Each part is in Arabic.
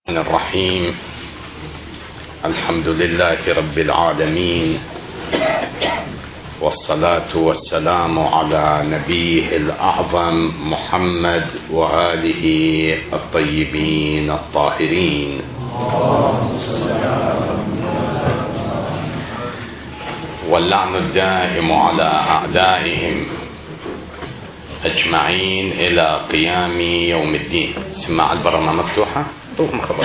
الرحيم. الحمد لله رب العالمين، والصلاة والسلام على نبيه الأعظم محمد وآله الطيبين الطاهرين، واللعن الدائم على أعدائهم أجمعين إلى قيام يوم الدين. سماع البرمة مفتوحة؟ طوق خبر.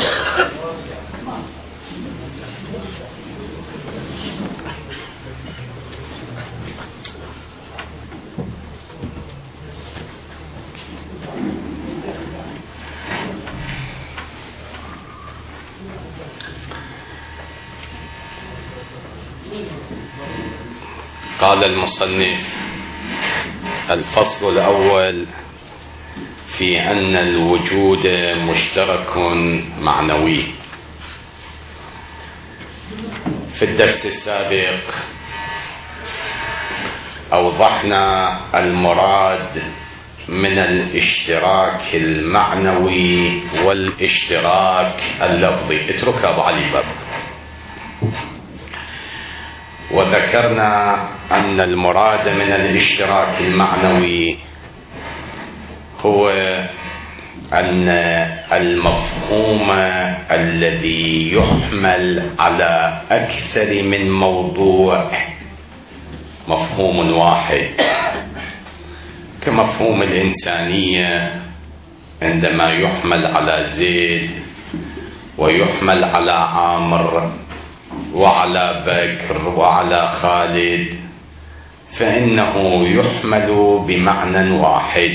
قال المصنف: الفصل الأول في أن الوجود مشترك معنوي. في الدرس السابق أوضحنا المراد من الاشتراك المعنوي والاشتراك اللفظي. اتركها أبو علي باب. وذكرنا أن المراد من الاشتراك المعنوي هو أن المفهوم الذي يحمل على أكثر من موضوع مفهوم واحد، كمفهوم الإنسانية عندما يحمل على زيد ويحمل على عامر وعلى بكر وعلى خالد، فإنه يحمل بمعنى واحد.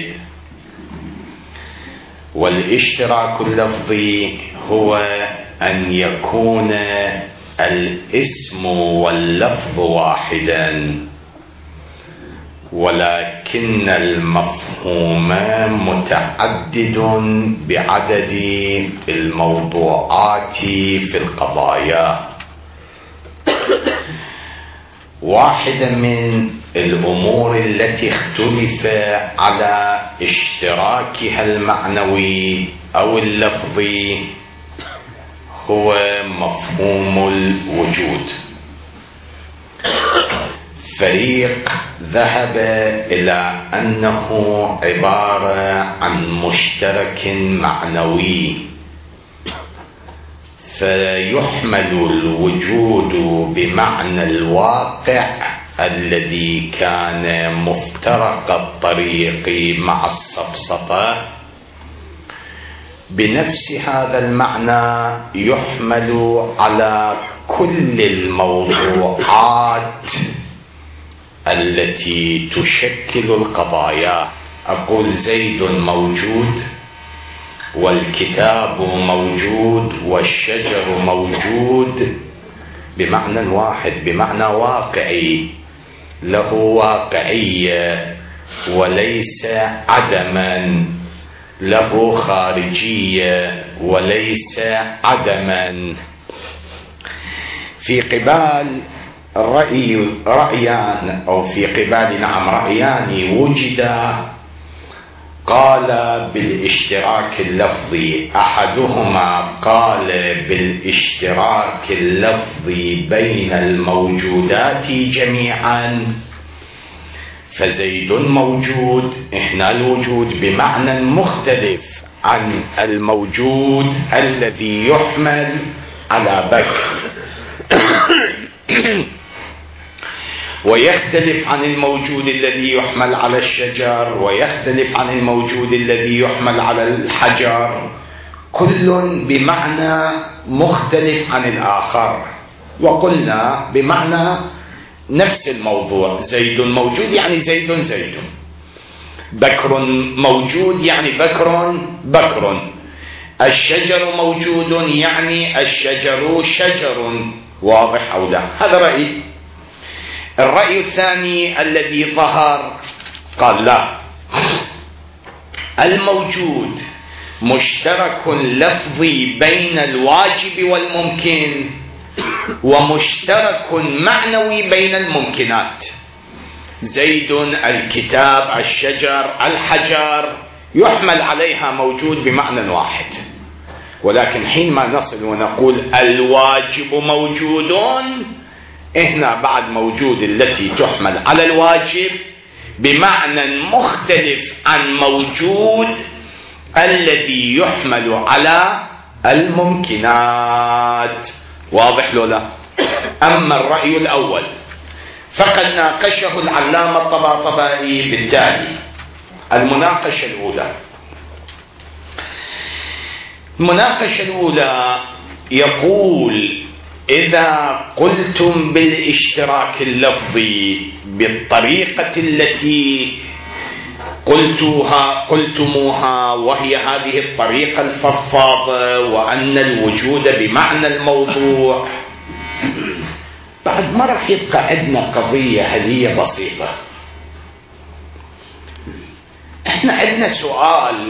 والاشتراك اللفظي هو أن يكون الاسم واللفظ واحدا، ولكن المفهوم متعدد بعدد الموضوعات في القضايا. واحدة من الأمور التي اختلف على اشتراكها المعنوي أو اللفظي هو مفهوم الوجود. فريق ذهب إلى أنه عبارة عن مشترك معنوي، فيحمل الوجود بمعنى الواقع الذي كان مفترق الطريق مع السفسطة. بنفس هذا المعنى يحمل على كل الموضوعات التي تشكل القضايا. أقول زيد موجود، والكتاب موجود، والشجر موجود، بمعنى واحد، بمعنى واقعي، له واقعية وليس عدما، له خارجية وليس عدما. في قبال رأيان أو في قبال رأيان وجدا قال بالاشتراك اللفظي. أحدهما قال بالاشتراك اللفظي بين الموجودات جميعا، فزيد موجود، إحنا الوجود بمعنى مختلف عن الموجود الذي يحمل على بكر، ويختلف عن الموجود الذي يحمل على الشجر، ويختلف عن الموجود الذي يحمل على الحجر، كل بمعنى مختلف عن الآخر. وقلنا بمعنى نفس الموضوع، زيد موجود يعني زيد زيد، بكر موجود يعني بكر بكر، الشجر موجود يعني الشجر شجر. واضح أو لا؟ هذا رأي. الرأي الثاني الذي ظهر قال لا، الموجود مشترك لفظي بين الواجب والممكن، ومشترك معنوي بين الممكنات. زيد، الكتاب، الشجر، الحجر، يحمل عليها موجود بمعنى واحد، ولكن حينما نصل ونقول الواجب موجود، هنا بعد موجود التي تحمل على الواجب بمعنى مختلف عن موجود الذي يحمل على الممكنات. واضح لو لا؟ أما الرأي الأول فقد ناقشه العلامة الطباطبائي بالتالي. المناقشة الأولى يقول: إذا قلتم بالاشتراك اللفظي بالطريقة التي قلتموها وهي هذه الطريقة الفضفاضة، وأن الوجود بمعنى الموضوع، بعد ما راح يبقى عندنا قضية هدية بسيطة. احنا عندنا سؤال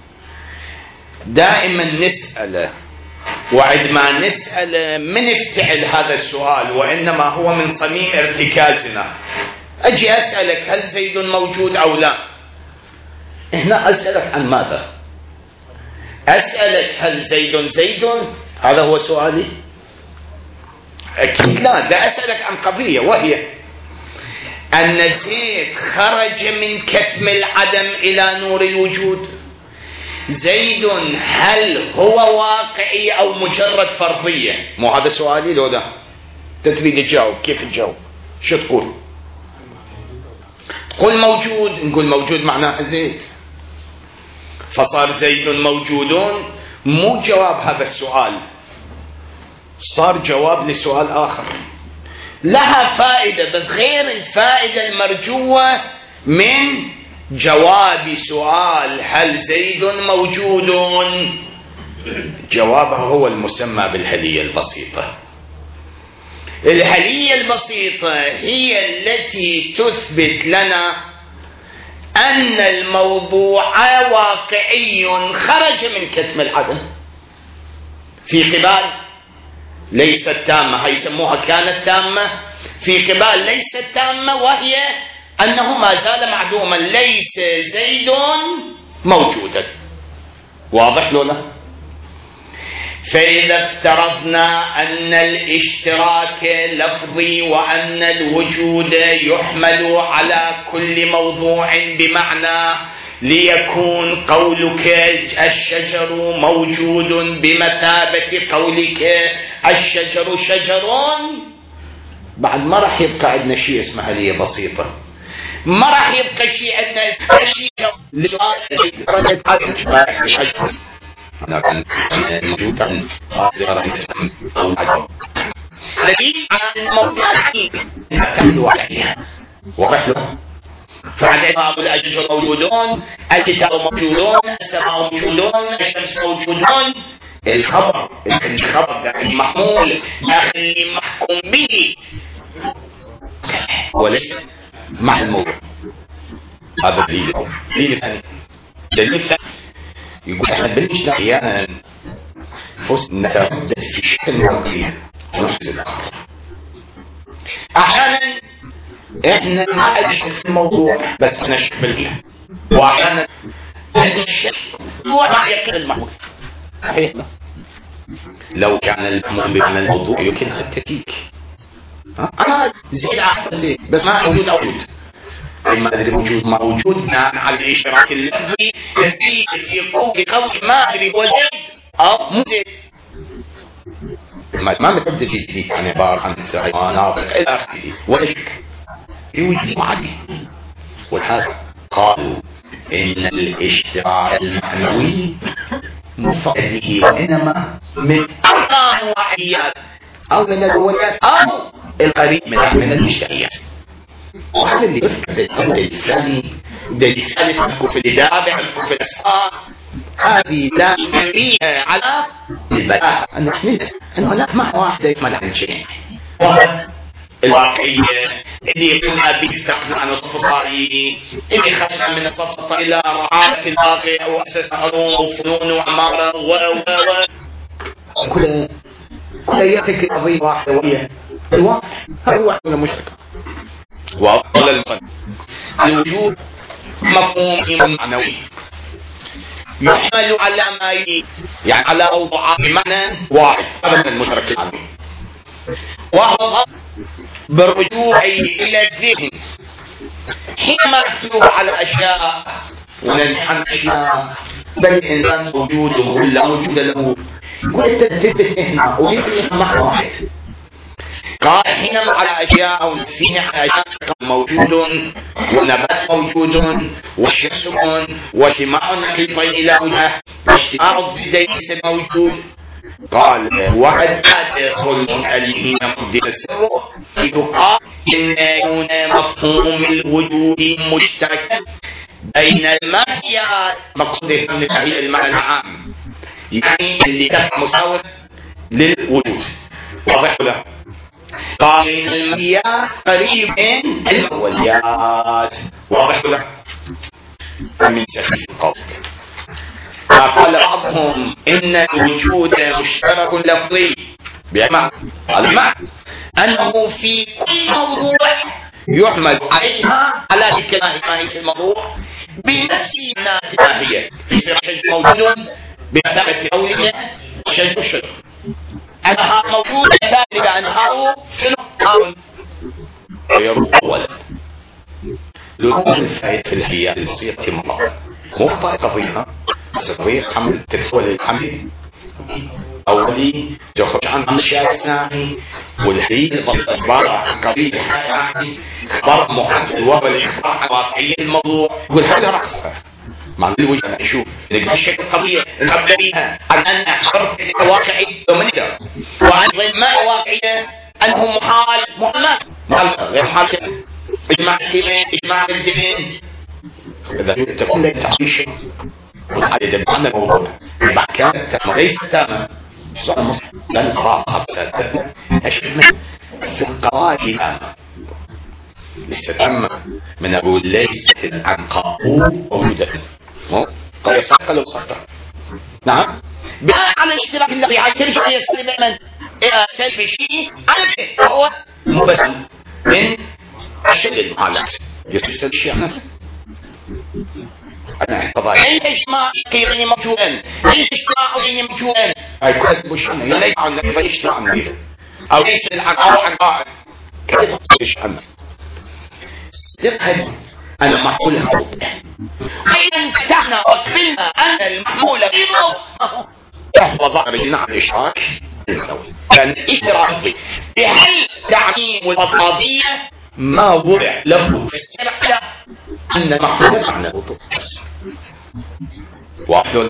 دائما نسأله، وعندما نسأله من نفتعل هذا السؤال، وإنما هو من صميم ارتكازنا. أجي أسألك هل زيد موجود أو لا؟ هنا أسألك عن ماذا؟ أسألك هل زيد؟ هذا هو سؤالي؟ أكيد لا. ده أسألك عن قضية، وهي أن زيد خرج من كتم العدم إلى نور الوجود. زيد هل هو واقعي أو مجرد فرضية؟ مو هذا سؤالي لو ده؟ تريد تجاوب، كيف تجاوب؟ شو تقول؟ تقول موجود. نقول موجود معناه زيد، فصار زيد موجود. مو جواب هذا السؤال، صار جواب لسؤال آخر لها فائدة، بس غير الفائدة المرجوة من جواب سؤال هل زيد موجود. جوابه هو المسمى بالهلية البسيطة. الهلية البسيطة هي التي تثبت لنا أن الموضوع واقعي خرج من كتم العدم في قبال ليست تامة، هي يسموها كانت تامة، في قبال ليست تامة، وهي أنه ما زال معدوما، ليس زيد موجودا. واضح له لا؟ فإذا افترضنا أن الاشتراك لفظي وأن الوجود يحمل على كل موضوع بمعنى ليكون قولك الشجر موجود بمثابة قولك الشجر شجر، بعد ما راح يبقى عندنا شيء اسمه هلية بسيطة، ما راح يبقى شيء عندنا اسمه شيء واضح له؟ فعندما أقول الأجهزة موجودون، الكتاب موجودون، السماء موجودون، الشمس موجودون، الخبر المحمول داخل محكوم به وليس مع الموضوع. هذا دليل ثاني. دليل ثاني يقول احنا بنجد احيانا فوز نتردد في شكل القضيه ونحس الاخر. احيانا احنا ما ادري في الموضوع بس نشك بالله، واحيانا هو ما يقين المحمول. صحيح؟ لو كان المحمول بمعنى الموضوع يمكن التكيك. انا زيد احسن زيد بس ما موجود او موجود. اما الوجود موجود على الاشتراك اللفظي يزيد في فوق قول ما ادري هو زيد او مو زيد. ما بتبدا تجي عن عباره عن حيوانات الى اخره ولا شك يوجد عادي. ولهذا قالوا ان الاشتراك المعنوي مفرده وانما من انواعيات او من الأوليات او القريب من المشتريات. وهذا اللي يذكر الدليل الثاني. دليل ثالث يذكر في الإدابة، يذكر في الأسفار. هذه لا دليل على البلاء أن هناك معنى واحد يكمل عن شيء، وهو الواقعية اللي قلنا به افتقنا عن الصفصائي، اللي خرج من الصفصة إلى رعاية الواقع وأسس علوم وفنون وعمارة كل يأتي قضية واحدة وهي الواقع. هذا هو حل مشترك. وقال الوجود مفهوم معنوي. يحمل على ما يلي، يعني على أوضاع بمعنى واحد، هذا من المدرك العلمي، وهو بالرجوع إلى الذهن حينما يحمل على أشياء وننحن أشياء، بل الإنسان موجود ولا موجود له، وأنت تثبت هنا ويثبت معنى واحد. قال حينما على أشياء أو فيه على أشياء موجود، والنبات موجود، والشمس واجتماع النقيضين إلى هنا، واجتماع الضدين موجود. قال وقد أدخل عليه مقدس السر يقال إن يكون مفهوم الوجود مشتركا بين الماهيات مقصود من تحليل المعنى العام، يعني اللي كان مساوي للوجود. واضح له؟ قال إن الماهيات قريب من الأوليات. واضح له؟ من سخيف القول. قال بعضهم إن الوجود مشترك لفظي، بمعنى أنه في كل موضوع يحمل عليها على تلك ماهية الموضوع بنفس الماهية. يصير شيء موجود بمثابة أولية شيء الشجر، أنها موجودة ذلك أنها شنو غير أول لنقص الفائد في الحياة الصيغة المطلقة، مو قضية قضية حمل تدخل الحمل أولي تخرج عن أشياء ثانية، والحين عبارة عن قضية يعني خبر محدد والإخبار عن واقعية الموضوع، والهذا رقصة مع الوجه نشوف نقدر شكل قضية نعبرها عن أن حرف واقعي ومنذر، وعن ما واقعية أنه محال غير محال إجماع الكلمين إجماع الدين. إذا تكون لك تعطي شيء وهذا معنى الموضوع بعد كانت ليس تماما سؤال مصر لن تراها بسادة أشمل في القواعد استتم من أقول ليست العنقاء موجودة قال يصدق لو صدق. نعم بناء على اشتراك النبي على ترجع يسلم من سلبي شيء على هو مبسل من أشد المعالات يصير الشيء نفسه. أنا قضايا إجماع غير موجودا، إجماع غير موجودا. أي كويس بوشنا يلي عن الرئيس عن أو ليس العقائد كيف تصير أمس؟ يبحث أنا محمول الموت. أيضا فتحنا وقبلنا أن المحمول غيره فهو ظاهر جناح الإشراك كان إشراكي بحل تعميم الأفرادية ما وضع له في السلع أن محمول معنى وضوء. واحد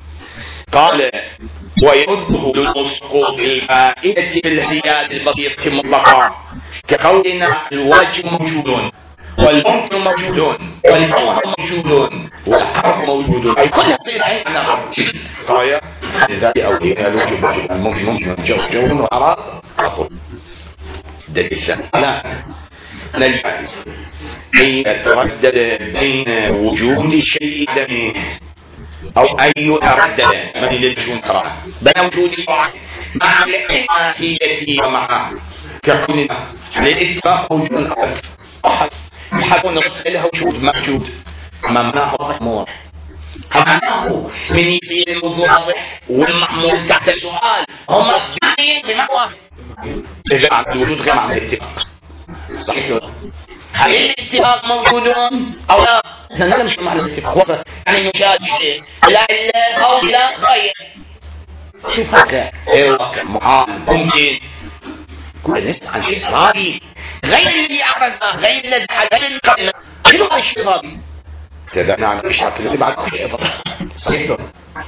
قال ويرده للسقوط الفائدة بالحياد البسيطة المطلقة كقولنا الواجب موجود والممكن موجود والفور موجود والحرف موجود، أي كلها تصير عين على قاية ذات أولياء الوجب موجود الممكن جو وأراض أطول دليل لا الجائز أن يتردد بين وجود شيء دمه أو أن يتردد من للجون ترى بين وجود مع الإحاثية ومع كقولنا للإتفاق وجود أحد يحاولون له وجود موجود ما معناه مأمور، معناه من يصير الموضوع واضح والمأمور تحت السؤال هم جميعين بمعنى إذا عند الوجود غير عند الاتفاق. صحيح هل الاتفاق موجود أو لا؟ لا نمشي مع الاتفاق يعني نشاهد لا إلا أو لا غير شو فكرة واقع محال ممكن كل نسمع عن شيء راضي غير اللي عرفنا غير الذي حدثنا قبل شنو هذا الشيء راضي تدعنا عن الإشراك الذي بعد كل شيء صحيح.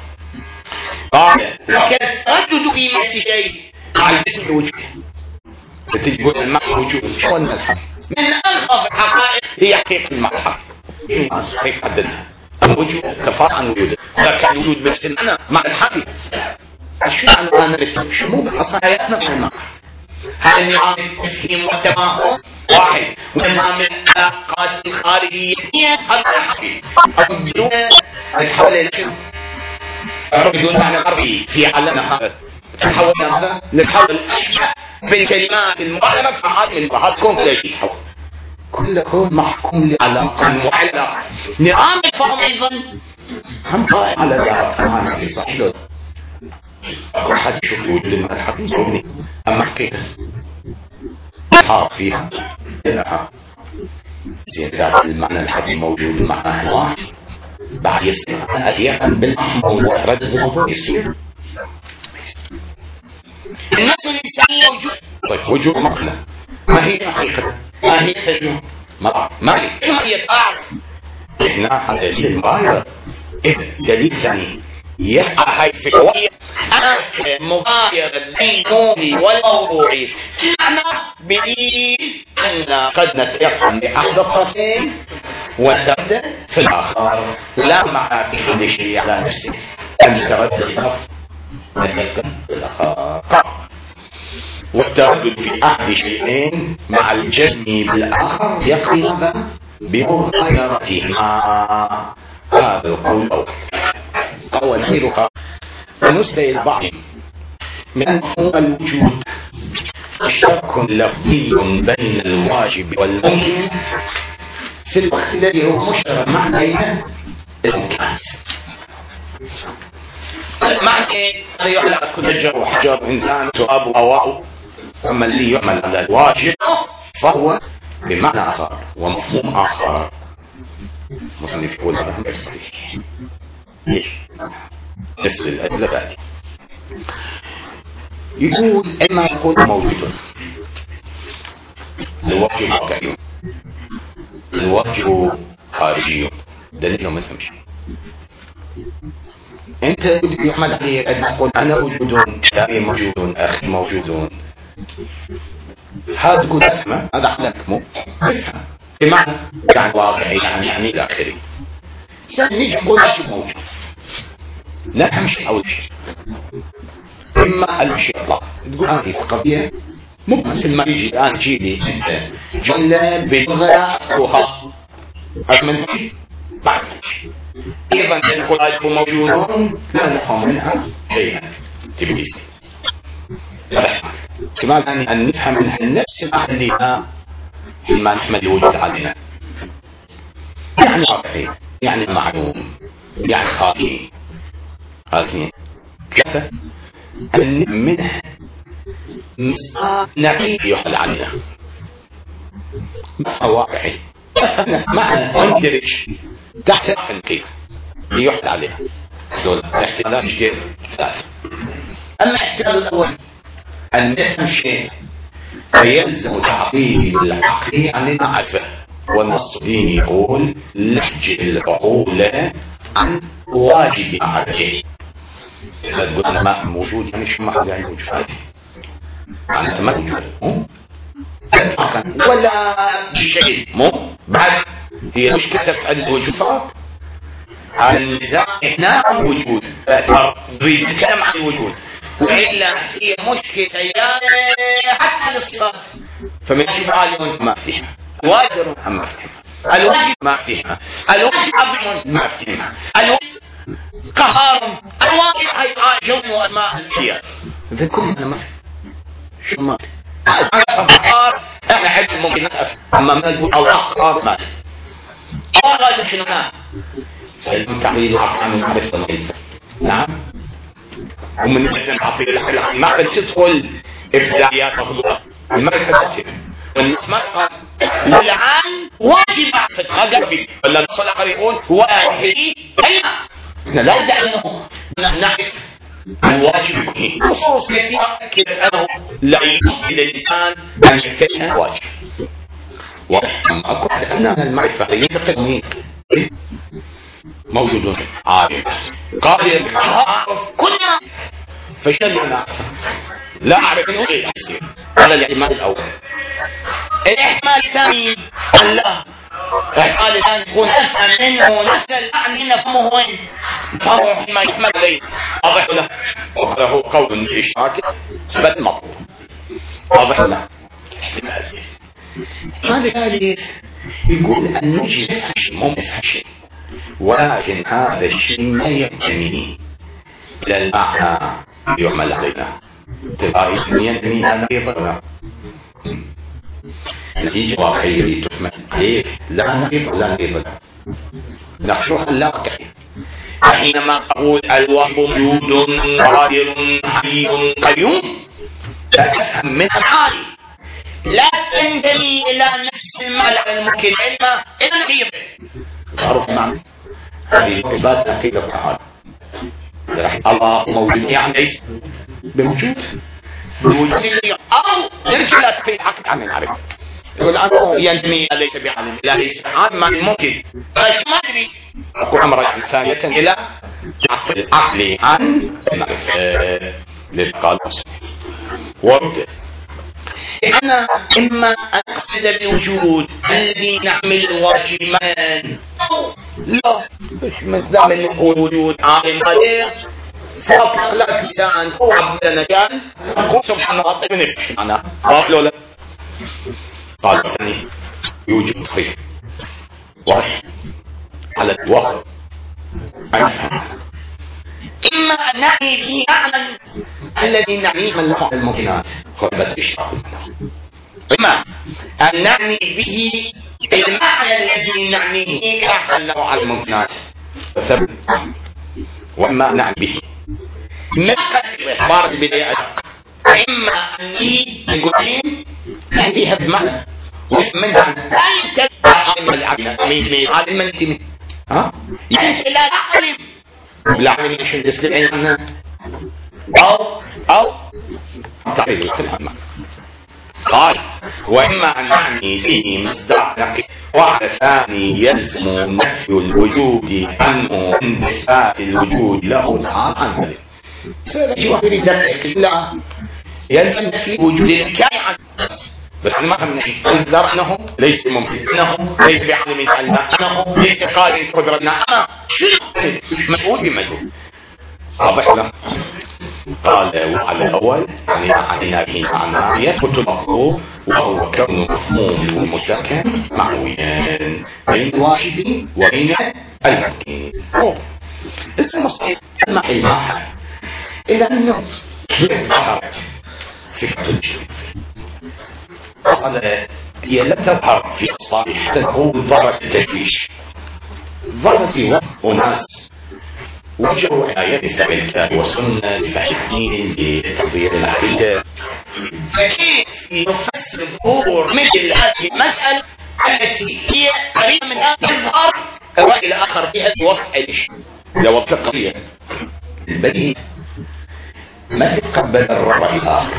قال لكن تردد قيمة شيء على اسم الوجود تقول المعنى موجود شو الملحق من ألغى الحقائق هي حقيقة الملحق كيف حددها الوجود كفاءة عن وجوده كان وجود بس أنا مع الحقيقة شو أنا نرتب شو مو بحصل حياتنا مع المعنى هذا النظام التفهيم والتفاهم واحد ونظام العلاقات الخارجية هذا الحقيقة أو بدون نتحول إلى شيء بدون معنى غربي في عالمنا هذا تحولنا هذا نتحول الأشياء في الكلمات المعلمة فهذه المعلمات تكون كل كون محكوم لعلاقة معلقة. نظام الفهم أيضا هم قائم على ذلك معنا في صحيح أكو حد يشوف وجود المال حقيقي أما حقيقة حار فيها لا زين ذات المعنى الحقيقي موجود المعنى واحد بعد يصير أديان بالأحمر وإحراج الموضوع يصير النفس الإنسانية وجود مقلة ما هي حقيقة ما هي تجربة ما هي تعرف إحنا هذا المغايرة دليل ثاني يقع هاي الفكرة مغايرة بين نوعي والموضوعي معنى بدليل أن قد نتيقن بأحد الطرفين وتبدأ في الآخر لا معنى في كل شيء على نفسه أن تردد الأخر نتيقن في الآخر والتردد في أحد شيئين مع الجزم بالآخر يقضي بمغايرتهما هذا القول أو غيرها ونسأل البعض من مفهوم الوجود شك لفظي بين الواجب والممكن في الوقت الذي هو مشترك مع الإمكانات معنى يعلق كل جو حجر إنسان تراب وهواء أما الذي يعمل على الواجب فهو بمعنى آخر ومفهوم آخر مصنف يقول هذا غير صحيح ليش؟ نفس الأدلة ذلك يقول إما يكون موجود الواجب واقعي الواجب خارجي دليله ما تمشي أنت يحمل عليك أن تقول أنا موجود كتابي موجود أخي موجود هذا تقول أفهم هذا علمك مو افهم بمعنى يعني واقعي يعني إلى آخره سنجي نقول واجب موجود لا همشي أول شيء إما الشيطان تقول هذه القضية مو مثل ما يجي الآن جيلي جملة بلغة أخرى أكمل بعد أيضا نقول واجب موجود لا نفهم منها شيئا تبليسي كما أن نفهم منها نفس المعنى حينما نحمل الوجود علينا يعني واقعي يعني معلوم يعني خارجي هذه ثلاثة أن منها نبي يحل علينا واقعي معنى أندرج تحت النقيض يحل عليها دول احتلال غير ثلاثة أما الاحتلال الأول أن نفهم شيء فيلزم تعطيه العقل عن المعرفة والنص الديني يقول لحج العقول عن واجب معرفته إذا تقول أنا ما موجود يعني شو ما حدا يعني موجود أنت ما موجود ولا شيء مو بعد هي مشكلة تفعل الوجود فقط النزاع هنا الوجود نريد نتكلم عن الوجود وإلا هي مشكلة سيارة حتى الصفات فمن يجب عالم ما افتحها الواجب ما افتحها الواجب ما افتحها الواجب عظيم ما افتحها الواجب قهار الواجب هي جو واسماء الاشياء ذا كلنا ما شو ما قهار احنا حد ممكن نقف اما ما نقول الله قهار ما قهار شنو فالمهم تعبير عن المعرفة نعم ومن مثل تعطيل الحل ما تدخل ابتدائيات مخلوقة المعرفة والنسمة للعام واجب معرفة ما قلبي ولا النص الآخر يقول واحد كلمة لا يدعي أنه نعرف الواجب يكون نصوص كثيرة تأكد أنه لا يمكن للإنسان أن يتكلم واجب وأكو أثناء المعرفة ينتقل مين موجود عارف قادر كلنا فشل أنا لا أعرف أنه إيه يصير هذا الاحتمال الأول الاحتمال الثاني الله الاحتمال الثاني يكون أفهم منه نسأل عنه نفهمه وين فهو ما يحمل عليه واضح له وهذا هو قول الإشراك بل مطلوب واضح له احتمال الثالث يقول أن نجد ممكن شيء ولكن هذا الشيء ما ينتمي إلى المعنى يعمل علينا تبقى ينتمي إلى نقيضنا نتيجة واقعية تحمل عليه لا نقيض لا نقيض نحن خلاق. حينما أقول الوصف موجود قادر حي قيوم تفهم من العالي، لا تنتمي إلى نفس الملأ الممكن علما إلى نقيض. تعرف معنى هذه العباد عقيدة تعالى. الله موجود يعني ليس بموجود أو نرجع في عقد عن العرب يقول أنه ينتمي ليس بعالم لا ليس عالم ممكن ما أدري أقول عمر ثانية إلى عقلي عن للقالوس وابدأ. أنا إما أن أقصد بالوجود الذي نعمل واجبان لا مش نعمل نقول وجود عالم قدير فاطلق لك لسان عبدنا كان قل سبحانه وتعالى نفش معنا قالوا لا قال ثاني يوجد خير واحد على الوقت أفهم. إما أن نعني به معنى الذي نعنيه من الممكنات خلبت إشراق إما أن نعني به المعنى الذي نعنيه كحله على الممكنات ثبت، وإما نعني به ما قد إخبار البداية إما أني نقولين هذه بمعنى ومنها ذلك عالم من تمي يعني لا أعلم لا أعلم إيش الدستين عنها أو تعريف الكلام قال وإما أن نعني به مصداق واحد ثاني يلزم نفي الوجود عنه انتفاء الوجود له تعالى جواب ذلك لا يلزم في وجود الكائن عنه بس أنا ما فهمنا انذر أنه ليس ممكن أنه ليس بعلم أنه ليس قادر قدرتنا أنا شيء مسؤول بمجهول واضح له. قال وعلى الأول يعني علينا به معنى يثبت المطلوب وهو كون مفهوم المسكن معنويا بين الواجب وبين الممكن. المصير مع المعنى إلى أنه ظهرت فكرة الجسم قال هي لم تظهر في الصالح تقول ظهرت التشويش ظهرت في وقت أناس وجهوا آيات الكتاب والسنة لفهم الدين لتطبيق العقيدة. فكيف يفسر الظهور مثل هذه المسألة التي هي قريبة من أن تظهر الرأي الآخر فيها توقع إيش؟ لو القضية البديهي ما تتقبل الرأي الآخر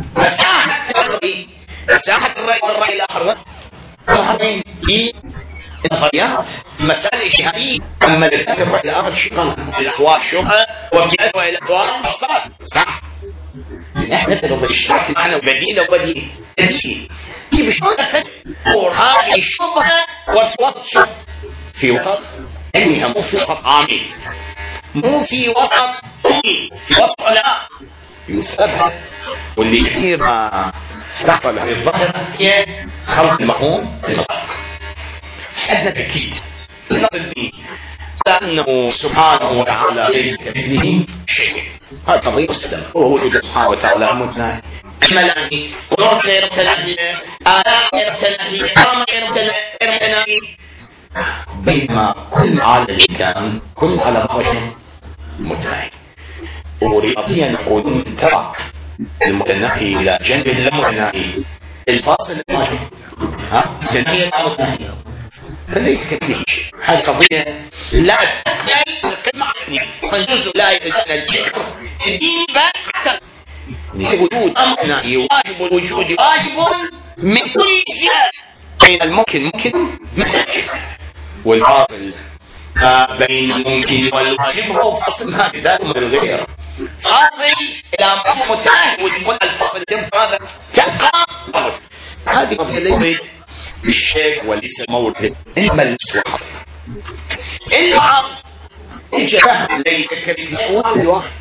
مساحة الرأي الآخر ظهرين في النظريات مسائل اجتهادية. أما الرأي الآخر شقا الأحوال شبهة وفي أسوأ الأحوال أفصال صح. نحن نتلو الاشتراك معنا وبديل وبديل كيف شلون أفكر هذه الشبهة وسط في وسط أنها مو في وسط عامل مو في وسط في وسط علماء يسبب واللي كثير ما تحصل هذه الظاهرة هي خلط المفهوم حدنا تأكيد النص الديني لأنه سبحانه وتعالى ليس كمثله شيء. هذا قضية السلام وهو وجود سبحانه وتعالى متناهي ملاني ورد غير متناهي آلاء غير متناهي كرامة غير متناهي بينما كل عالم كان كل على بشر متناهي. ورياضيا نقول ترى المتناهي إلى جنب اللامتناهي الفاصل الماجي متناهي المتناهي فليس كثير. هذه قضية لا تقبل القمة فالجزء لا يتجنى الجسر الدين بل وجود أمرنا يواجب الوجود واجب من كل جهة بين الممكن ممكن من الجهة والفاصل بين الممكن والواجب هو فاصل ما ذات من الغير فاصل إلى مفهوم متناهي ويقول الفاصل يمس هذا كالقام هذه قضية ليست بالشيء وليس المورد إنما الوحظ الوحظ الجهة ليس كالمسؤول الواحد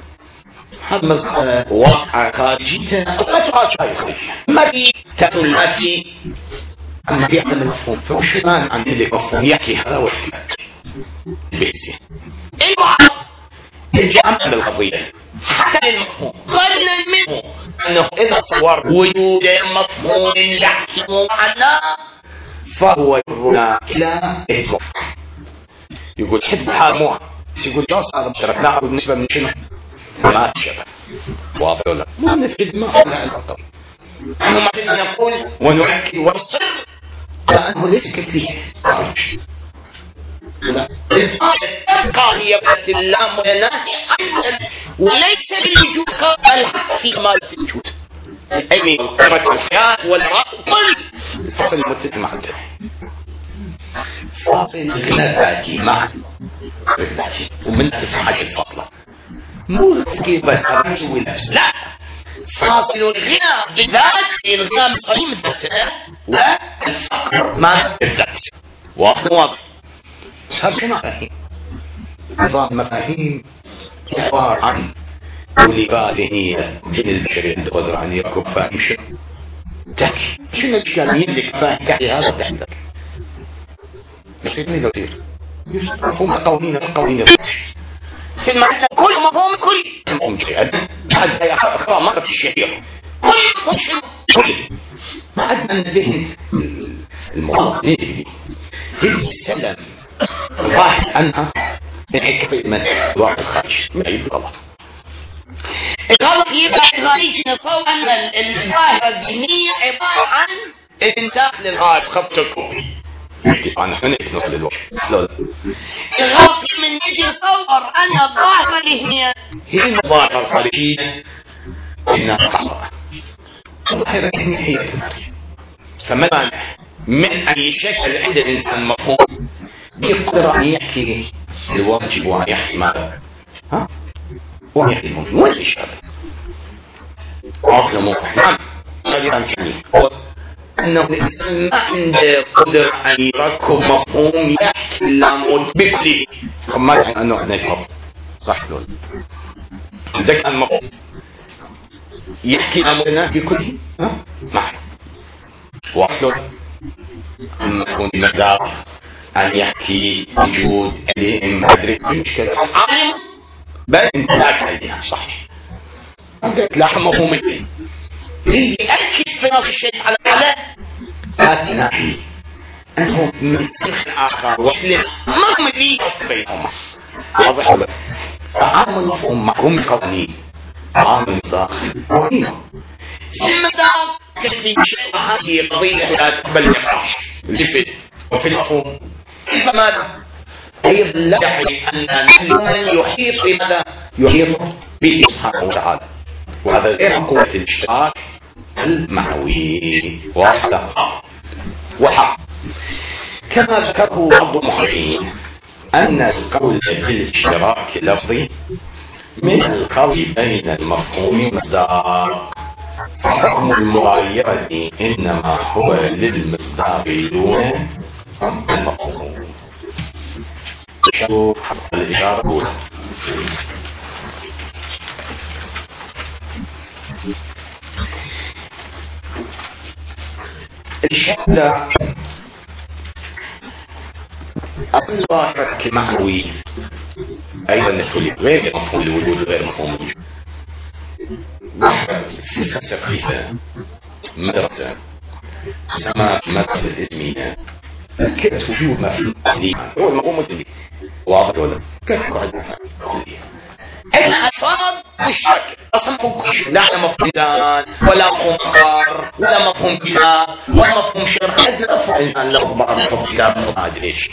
هذا واقع خارجي قصتها شيء خارجي ما في تقول ما في أما في عدم المفهوم فوش مان عن اللي مفهوم يحكي هذا وحكي بيزي الوحظ الجهة بالقضية حتى المفهوم قلنا المفهوم أنه إذا صور وجود مفهوم يحكم عنا فهو يرنا إلى إطلاق يقول حد حاموها، يقول جوز هذا مشترك ناخذ نسبة من شنو؟ ما تشبه. واضح ولا؟ ما نفرد ما لها علاقة. ما نقول ونؤكد ونصر على أنه ليس كثير. لا. تبقى هي بس اللام والناس وليس بالوجود الحق في ما الوجود. أي قرة الحياة والراء كل فصل متفق مع الدين. فاصل الغنى معا ومن تفحش الفصلة مو كيف بس أبنسوي نفس لا فاصل الغنى بذات الغنى بصريم ذاته والفقر ما بالذات واضح هذا مفاهيم نظام مفاهيم عبارة عن ولباله من البشرية القدرة أن يكون فاهم شنو تحكي شنو الإشكال يملك فاهم تحكي هذا تحدك يصير من يصير مفهوم قوانين في المعنى كل مفهوم كل مفهوم شيء حتى أخرى مرة الشهير كل مفهوم كل ما عدنا الذهن المغلق نجري السلم راح عنها نحكي في المنزل الوقت الخارج ما يبقى غلط الغلط يبقى رئيس نصور أن الظاهرة الدينية عبارة عن انتاج للغاز خبط الكوبي أنا حنيك نصل الوقت الغلط من نجي نصور أن الظاهرة الدينية هي الظاهرة الخارجية إنها قصرة الظاهرة الدينية هي الخارجية فمثلا من أي شكل عند الإنسان مفهوم بيقدر أن يحكي الواجب وأن يحكي ماذا ها ويحكي الممكن وين الإشكال عقل موضح نعم غير الكلمة هو أنه الإنسان ما عنده قدر أن يركب مفهوم يحكي اللام بكله ما يعني أنه إحنا الحب صح لون ذاك المفهوم يحكي لامنا بكله ها معه واحد مفهوم مقدار أن يحكي وجود أليم أدرك مشكلة عالم بل انت لا تعيدها صحيح لا مفهوم الدين اللي يأكد في نفس الشيء على لا تناحي أنه من سنخ آخر وحلم ما مليء بينهما واضح ولا عام المفهوم مفهوم قوانين عام الداخل قوانين المدار كثير شيء هذه قضية لا تقبل نقاش لفت وفي المفهوم فماذا أيضا لا يعني أن من يحيط بماذا يحيط به سبحانه وتعالى وهذا غير قوة الاشتراك المعنوي وحق كما ذكره بعض المحققين أن القول بالاشتراك اللفظي من القول بين المفهوم والمصداق حكم المغايرة إنما هو للمصداق دون المفهوم شوف الإشارة الأولى الشهادة الظاهرة المعنوي أيضا نسولي غير مفهوم الوجود غير مفهوم الوجود فلسفة مدرسة سماء مدرسة الإسمية كيف وجوهها في التعليم هو المفهوم الديني واضح ولا كيف قاعدة احنا ألفاظ مشترك اصلا لا مفهوم ذات ولا مفهوم قار ولا مفهوم كتاب ولا مفهوم شرح عندنا مفهوم انسان له بعض مفهوم كتاب ما ادري ايش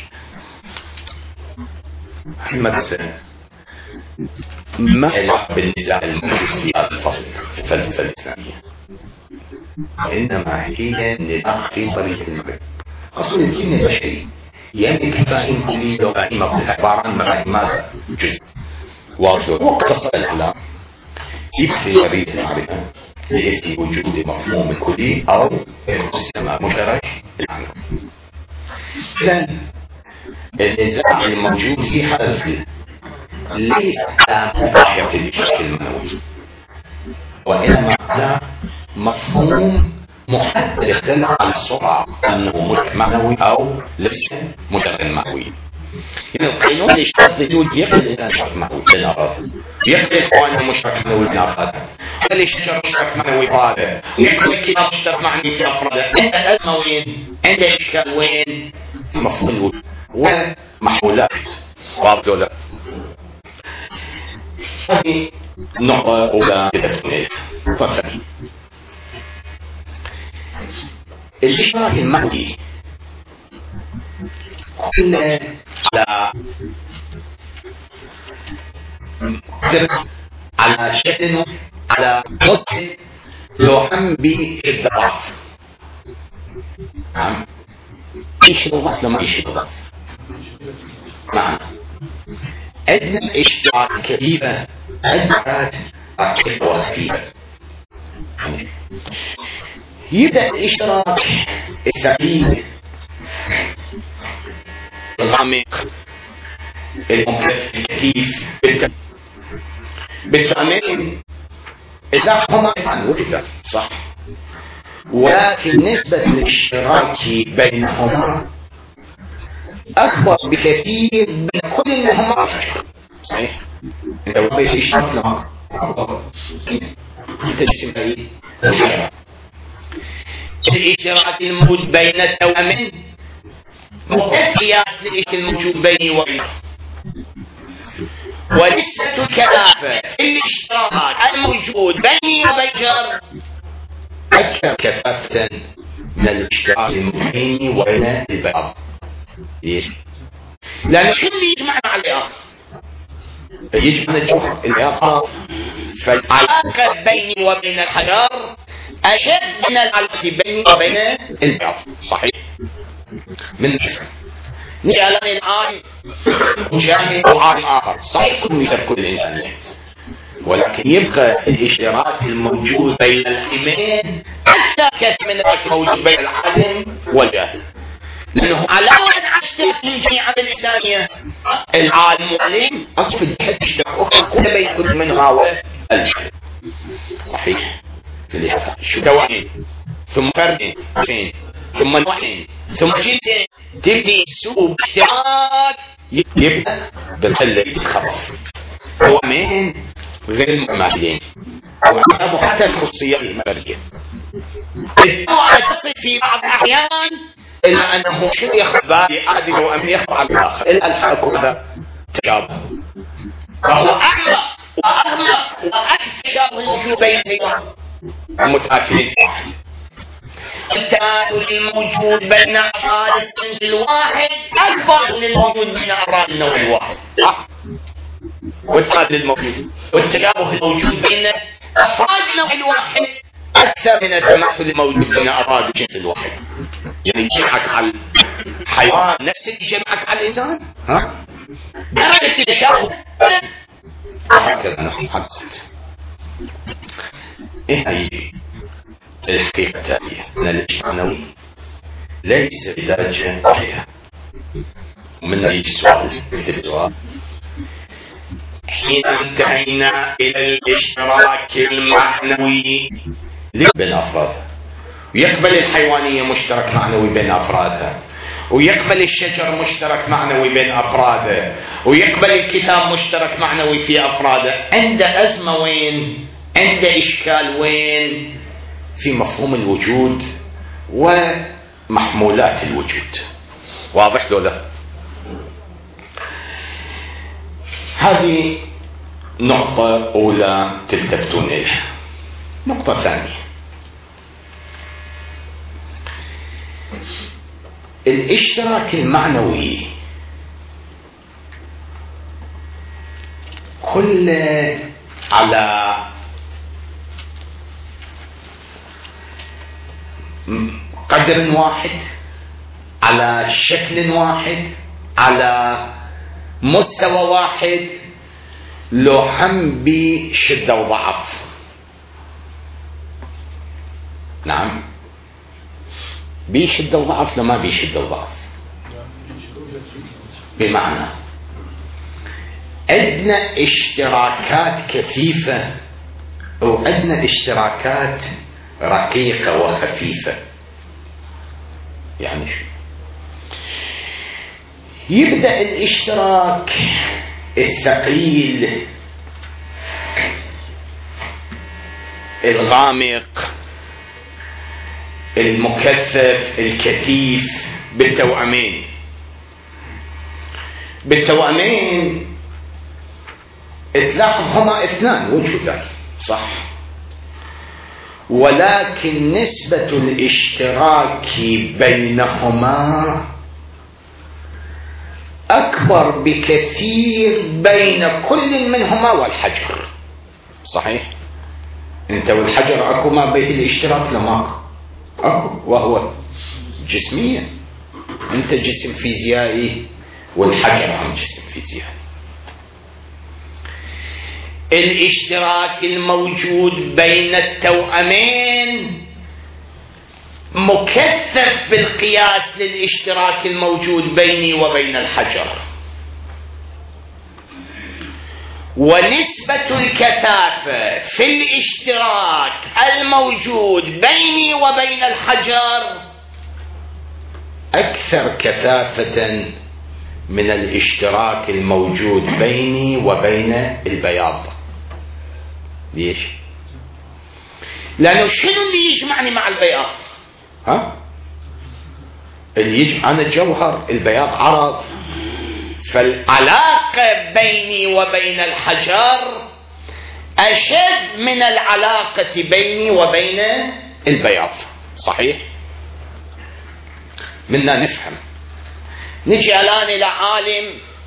مدرسة ما علاقة بالنزاع الموجود في هذا الفصل في الفلسفة الإسلامية إنما هي نزاع في طريق المغرب أصل الدين البشري يملك فاهم كلي وفاهم عبارة عن مفاهيم ماذا جزء واقتصر الإسلام يكفي وريد المعرفة لإثبات وجود المفهوم الكلي أو يسمى مشترك المعنى إذن النزاع الموجود في هذا ليس على ظاهرة الشكل المنوي وإنما على مفهوم محدد يختلف عن الصورة أنه مشترك معنوي أو ليس مشترك معنوي يعني القانون الاشتراك وجود يقل الإنسان مشترك معنوي للأفراد يقل القوانين مشترك معنوي للأفراد الاشتراك مشترك معنوي هذا يقل الكتاب مشترك معنوي للأفراد عند الأزمة وين؟ عند الإشكال وين؟ مفهوم الوجود ومحولات واضح ولا؟ هذه نقطة أولى فقط. الإشراك المعنوي قلنا على شكل على مصحف لوحم بالضعف. نعم ايش الضعف لما ايش الضعف؟ نعم عندنا اشتراك كبيرة، عندنا خفيفة. يبدأ الاشتراك الثقيل العميق المكلف الكثيف بالتأمين إذا هما وجد صح، ولكن نسبة الاشتراك بينهما أكبر بكثير من كل اللي هما صحيح. لو بيش اشتراك لهم الاشتراك الموجود بين التوأمين مكفيات للشيء الموجود بيني وبينه، ونسبة الكلافة الاشتراك الموجود بيني وبين أكثر كثافة من الاشتراك الموجود بيني وبين البعض. ليش؟ لأن شو اللي يجمعنا على الأرض؟ يجمعنا الأرض، فالعلاقة بيني وبين الحجر أشد من العلاقة بيني وبين البعض. صحيح؟ من نجعل الآن مشاهد وعالم آخر صحيح كل مثل كل إنسان، ولكن يبقى الاشتراك الموجود بين العلمين أكثر من الموجود بين العالم والجاهل، لأنه علاوة على الجميع الإنسانية العالم والعلم أصبح اشتراك أخرى كل بين كل منها والجاهل. صحيح شو تواني ثم قرنين ثم نوعين ثم جنسين تبني سوء اشتراك يبدأ بالخلة يتخرف هو مين غير المعمالين وعقابه حتى الخصوصية المبارية الدعوة تصل في بعض الأحيان إلا أنه شو يخذ بالي أهدي وأم يخضع الآخر الألحاق هذا تشابه، فهو أعمق وأغمق وأكثر الوجود بينهما متأكدين واحد. التآلف الموجود بين أفراد الصنف الواحد أكبر من الموجود بين أفراد النوع الواحد، والتآلف الموجود والتشابه الموجود بين أفراد النوع الواحد أكثر من التماثل الموجود بين أفراد الجنس الواحد. يعني يجمعك على الحيوان نفس اللي يجمعك على الإنسان، ها؟ درجة التشابه هكذا نحن حدثت. إيه هي الحقيقة التالية أن الاجتماعي ليس بدرجة واحدة. ومن يجي السؤال مثل السؤال حين انتهينا إلى الاشتراك المعنوي بين أفرادها، ويقبل الحيوانية مشترك معنوي بين أفرادها، ويقبل الشجر مشترك معنوي بين أفرادها، ويقبل الكتاب مشترك معنوي في أفرادها، عند أزمة وين؟ عند إشكال وين؟ في مفهوم الوجود ومحمولات الوجود. واضح لو لا؟ هذه نقطة أولى تلتفتون إليها. نقطة ثانية، الاشتراك المعنوي كل على قدر واحد، على شكل واحد، على مستوى واحد، لو هم بشدة وضعف. نعم بشدة وضعف لما بشدة وضعف، بمعنى عندنا اشتراكات كثيفة وعندنا اشتراكات رقيقة وخفيفة. يعني شو؟ يبدأ الاشتراك الثقيل الغامق المكثف الكثيف بالتوأمين، بالتوأمين تلاحظ هما اثنان وجودان صح، ولكن نسبة الاشتراك بينهما أكبر بكثير بين كل منهما والحجر. صحيح؟ أنت والحجر أكو ما بين الاشتراك لما أكو، وهو جسميا. أنت جسم فيزيائي والحجر عن جسم فيزيائي. الاشتراك الموجود بين التوأمين مكثف بالقياس للاشتراك الموجود بيني وبين الحجر، ونسبة الكثافة في الاشتراك الموجود بيني وبين الحجر أكثر كثافة من الاشتراك الموجود بيني وبين البياض. ليش؟ لأنه شنو اللي يجمعني مع البياض؟ اللي يجمع عن الجوهر، البياض عرض. فالعلاقة بيني وبين الحجر أشد من العلاقة بيني وبين البياض. صحيح؟ منا نفهم. نجي الآن إلى عالم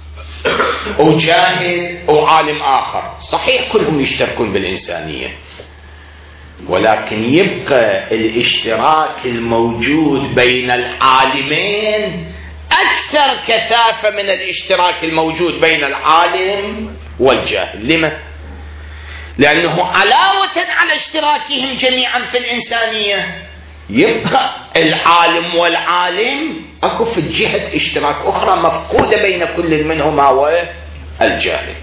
وجاهل وعالم آخر، صحيح كلهم يشتركون بالإنسانية، ولكن يبقى الاشتراك الموجود بين العالمين أكثر كثافة من الاشتراك الموجود بين العالم والجاهل. لما؟ لأنه علاوة على اشتراكهم جميعا في الإنسانية يبقى العالم والعالم أكو في جهة اشتراك أخرى مفقودة بين كل منهما والجاهل.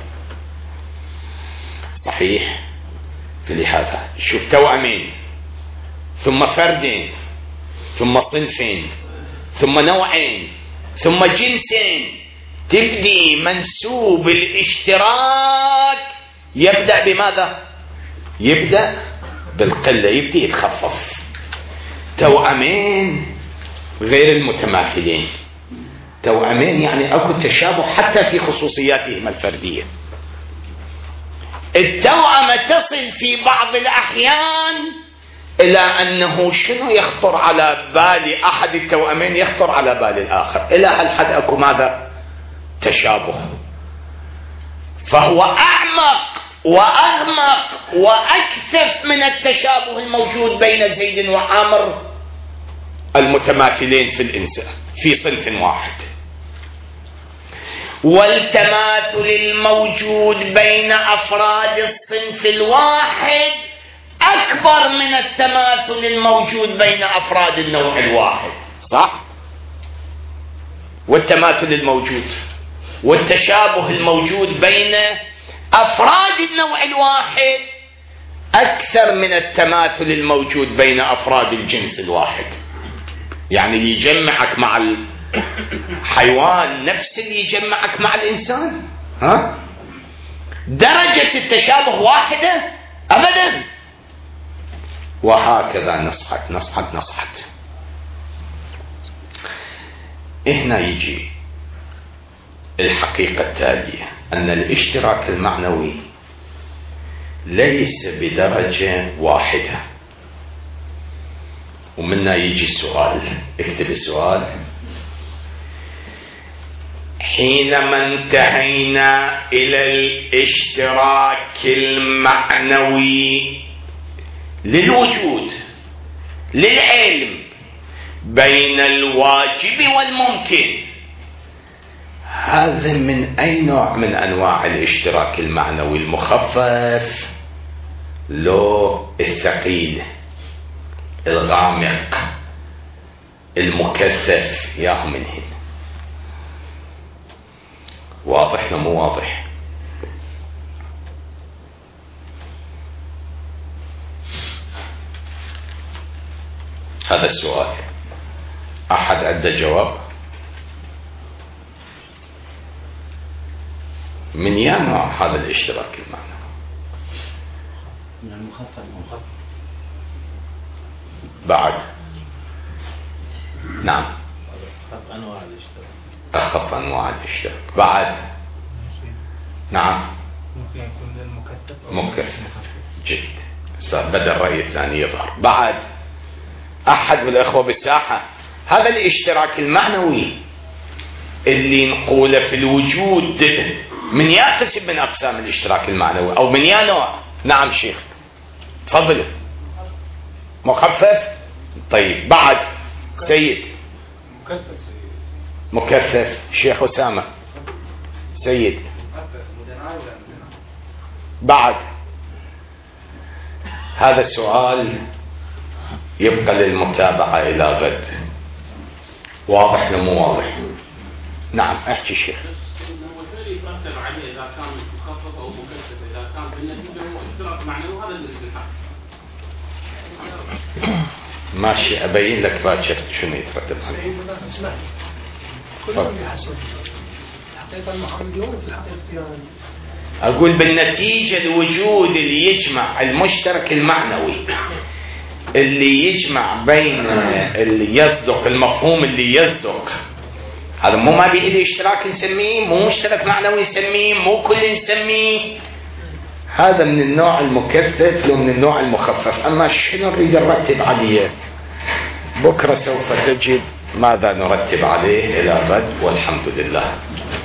صحيح؟ فلهذا شوف توأمين ثم فردين ثم صنفين ثم نوعين ثم جنسين، تبدي منسوب الاشتراك يبدأ بماذا؟ يبدأ بالقلة، يبدأ يتخفف. توأمين غير المتماثلين، توأمين يعني اكو تشابه حتى في خصوصياتهم الفردية. التوأمة تصل في بعض الأحيان إلى أنه شنو يخطر على بال أحد التوأمين يخطر على بال الآخر، إلى هالحد أكو ماذا؟ تشابه. فهو أعمق وأغمق وأكثف من التشابه الموجود بين زيد وعامر المتماثلين في الإنسان في صنف واحد. والتماثل الموجود بين أفراد الصنف الواحد أكبر من التماثل الموجود بين أفراد النوع الواحد. صح؟ والتماثل الموجود والتشابه الموجود بين أفراد النوع الواحد أكثر من التماثل الموجود بين أفراد الجنس الواحد. يعني اللي يجمعك مع الحيوان نفس اللي يجمعك مع الإنسان. درجة التشابه واحدة أبدا. وهكذا نصحت. هنا يجي الحقيقة التالية، أن الاشتراك المعنوي ليس بدرجة واحدة. ومنا يجي السؤال، اكتب السؤال: حينما انتهينا إلى الاشتراك المعنوي للوجود للعلم بين الواجب والممكن، هذا من أي نوع من أنواع الاشتراك المعنوي؟ المخفف لو الثقيل الغامق المكثف؟ ياهو من هنا. واضح لو مو واضح؟ هذا السؤال أحد عنده جواب؟ من يا نوع هذا الاشتراك المعنوي؟ من المخفف بعد. نعم. أنواع الاشتراك. أخف أنواع الاشتراك. بعد نعم ممكن يكون المكثف مكثف. جيد، بدأ الرأي الثاني يظهر. بعد أحد بالأخوة بالساحة، هذا الاشتراك المعنوي اللي نقوله في الوجود من يا قسم من أقسام الاشتراك المعنوي أو من يا نوع؟ نعم شيخ تفضل. مخفف. طيب بعد سيد. مكثف. شيخ أسامة. سيد. بعد هذا السؤال يبقى للمتابعة إلى غد. واضح ولا مو واضح؟ نعم احكي شيخ. والفعل يترتب عليه اذا كان مخفف او مكثف، اذا كان بالنتيجه هو اشتراك معنوي، هذا اللي نريد نحقق. ماشي، ابين لك باكر شنو يترتب عليه. اسمعني، كلهم بحسب الحقيقه المحمديه وفي الحقيقه الطيرانيه. اقول بالنتيجه الوجود اللي يجمع المشترك المعنوي، اللي يجمع بين اللي يصدق، المفهوم اللي يصدق، هذا مو ما بيد اشتراك نسميه، مو مشترك معنوي نسميه، مو كل نسميه. هذا من النوع المكثف ومن النوع المخفف. اما شنو نريد نرتب عليه بكره سوف تجد ماذا نرتب عليه الى غد، والحمد لله.